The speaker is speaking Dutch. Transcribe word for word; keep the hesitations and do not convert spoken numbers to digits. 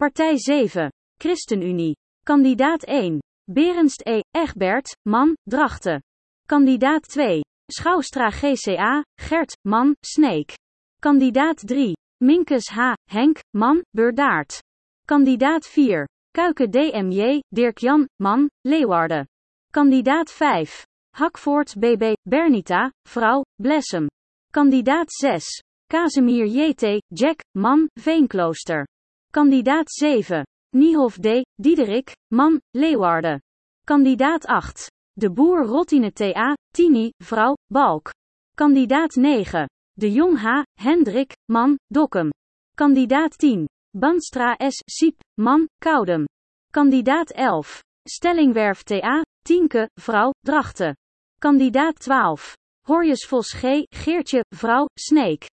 Partij zeven. ChristenUnie. Kandidaat één. Berenst E. Egbert, man, Drachten. Kandidaat twee. Schouwstra G C A, Gert, man, Sneek. Kandidaat drie. Minkes H. Henk, man, Beurdaert. Kandidaat vier. Kuiken D M J, Dirk-Jan, man, Leeuwarden. Kandidaat vijf. Hakvoort B B, Bernita, vrouw, Blessem. Kandidaat zes. Casimir J T, Jack, man, Veenklooster. Kandidaat zeven. Niehoff D. Diederik, man, Leeuwarden. Kandidaat acht. De Boer Rottine T A, Tini, vrouw, Balk. Kandidaat negen. De Jong H. Hendrik, man, Dokkum. Kandidaat tien. Bandstra S. Siep, man, Koudem. Kandidaat elf. Stellingwerf T A, Tienke, vrouw, Drachten. Kandidaat twaalf. Horjesvos G. Geertje, vrouw, Sneek.